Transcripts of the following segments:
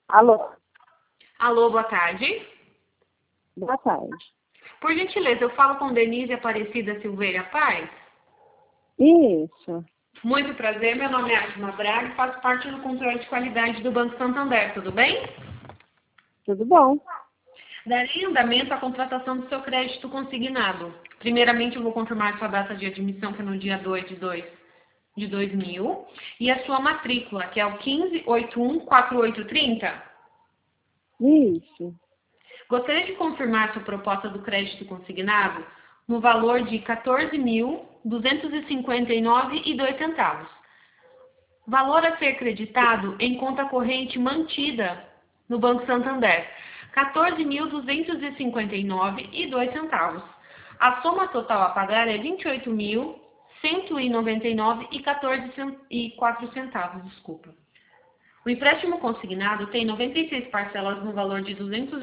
Alô, Alô, boa tarde. boa tarde. Por gentileza, eu falo com Denise Aparecida Silveira Paz. Isso, Muito prazer, meu nome é Asma Braga e faço parte do controle de qualidade do Banco Santander, tudo bem? tudo bom? Darei andamento à contratação do seu crédito consignado. Primeiramente, eu vou confirmar sua data de admissão, que é no dia 2 de 2000, e a sua matrícula, que é o 15814830. Isso, Gostaria de confirmar sua proposta do crédito consignado no valor de R$ 14.259,02. Valor a ser creditado em conta corrente mantida no Banco Santander, R$ 14.259,02. A soma total a pagar é R$ 28.199,14 desculpa. O empréstimo consignado tem 96 parcelas no valor de R$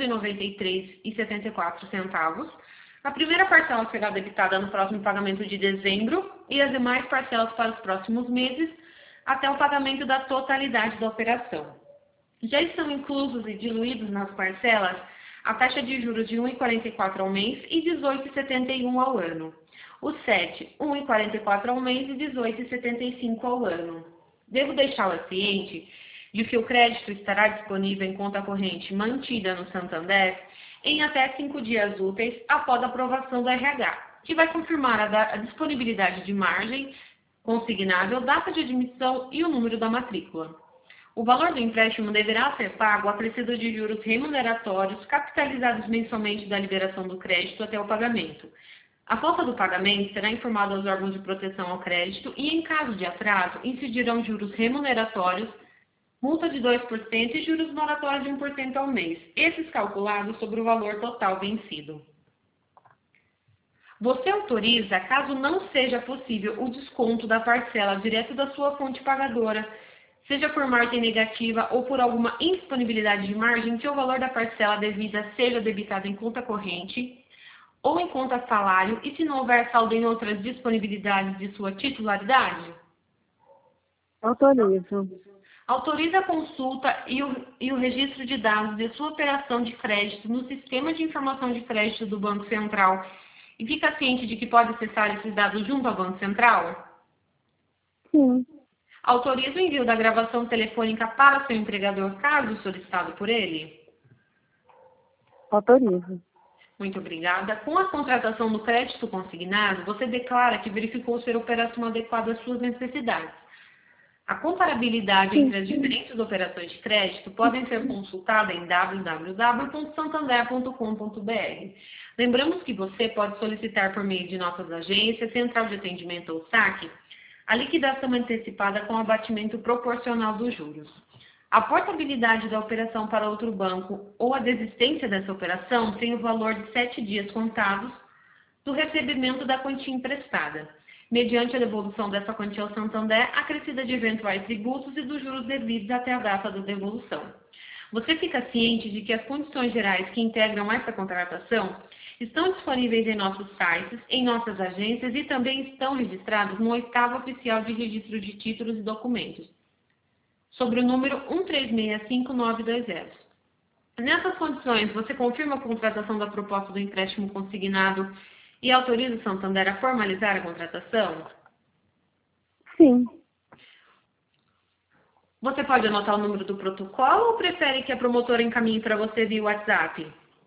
293,74. A primeira parcela será debitada no próximo pagamento de dezembro e as demais parcelas para os próximos meses, até o pagamento da totalidade da operação. Já estão inclusos e diluídos nas parcelas a taxa de juros de 1,44 ao mês e 18,71 ao ano. O SET, 1,44 ao mês e 18,75 ao ano. Devo deixá-la ciente de que o crédito estará disponível em conta corrente mantida no Santander em até 5 dias úteis após a aprovação do RH, que vai confirmar a disponibilidade de margem consignável, data de admissão e o número da matrícula. O valor do empréstimo deverá ser pago acrescido de juros remuneratórios capitalizados mensalmente da liberação do crédito até o pagamento. A falta do pagamento será informado aos órgãos de proteção ao crédito e, em caso de atraso, incidirão juros remuneratórios, multa de 2% e juros moratórios de 1% ao mês, esses calculados sobre o valor total vencido. Você autoriza, caso não seja possível, o desconto da parcela direto da sua fonte pagadora, seja por margem negativa ou por alguma indisponibilidade de margem, que o valor da parcela devida seja debitado em conta corrente ou em conta salário e se não houver saldo em outras disponibilidades de sua titularidade? autorizo. Autoriza a consulta e o registro de dados de sua operação de crédito no Sistema de Informação de Crédito do Banco Central e fica ciente de que pode acessar esses dados junto ao Banco Central? Sim, Autoriza o envio da gravação telefônica para seu empregador, caso solicitado por ele? autorizo. Muito obrigada. Com a contratação do crédito consignado, você declara que verificou ser a operação adequada às suas necessidades. A comparabilidade Sim, entre as diferentes operações de crédito podem ser consultada em www.santander.com.br. Lembramos que você pode solicitar por meio de nossas agências, central de atendimento ou saque, a liquidação antecipada com abatimento proporcional dos juros. A portabilidade da operação para outro banco ou a desistência dessa operação tem o valor de 7 dias contados do recebimento da quantia emprestada, mediante a devolução dessa quantia ao Santander, acrescida de eventuais tributos e dos juros devidos até a data da devolução. Você fica ciente de que as condições gerais que integram essa contratação estão disponíveis em nossos sites, em nossas agências e também estão registrados no 8º Oficial de Registro de Títulos e Documentos, sobre o número 1365-920. Nessas condições, você confirma a contratação da proposta do empréstimo consignado e autoriza o Santander a formalizar a contratação? sim. Você pode anotar o número do protocolo ou prefere que a promotora encaminhe para você via WhatsApp?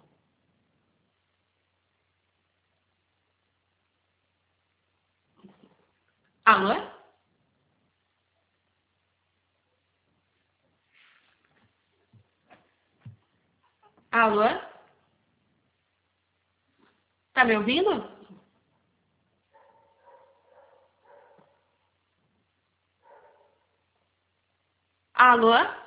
Alô? Alô? Tá me ouvindo? Alô?